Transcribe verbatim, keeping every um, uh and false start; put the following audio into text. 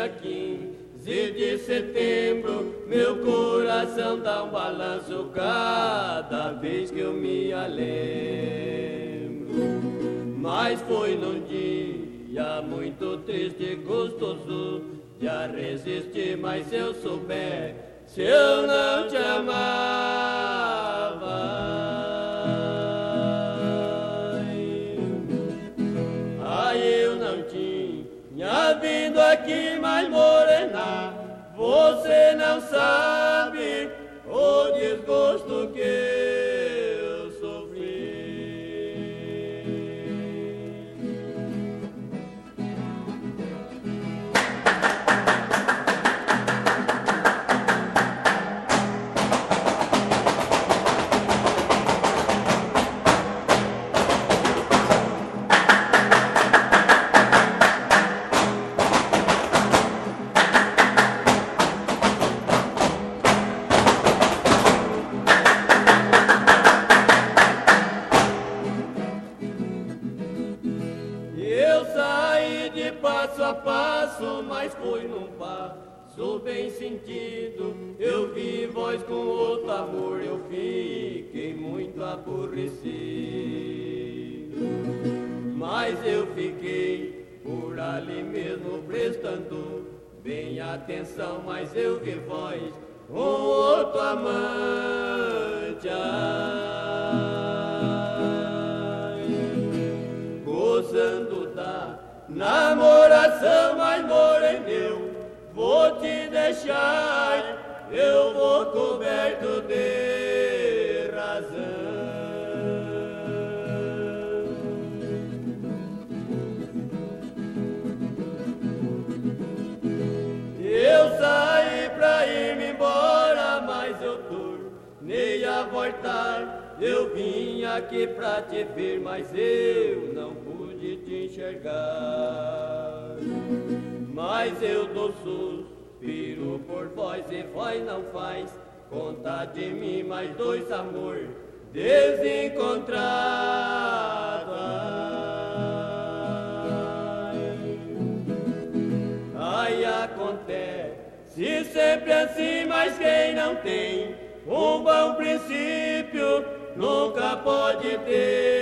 dia quinze de setembro, meu coração dá um balanço cada vez que eu me lembro. Mas foi num dia muito triste e gostoso, já resisti, mas se eu souber, se eu não te amava. Ai, eu não tinha vindo aqui, mas morena, você não sabe o desgosto que eu sofri. Passo a passo, mas foi num passo bem sentido. Eu vi voz com outro amor, eu fiquei muito aborrecido. Mas eu fiquei por ali mesmo prestando bem atenção, mas eu vi voz com outro amante. Ai, gozando da namoração, mas moreno, eu vou te deixar, eu vou coberto de razão. Eu saí pra ir-me embora, mas eu tornei a voltar. Eu vim aqui pra te ver, mas eu não pude te enxergar. Mas eu dou suspiro por vós e vós não faz conta de mim, mais dois amor desencontrados. Ai, acontece sempre assim, mas quem não tem um bom princípio nunca pode ter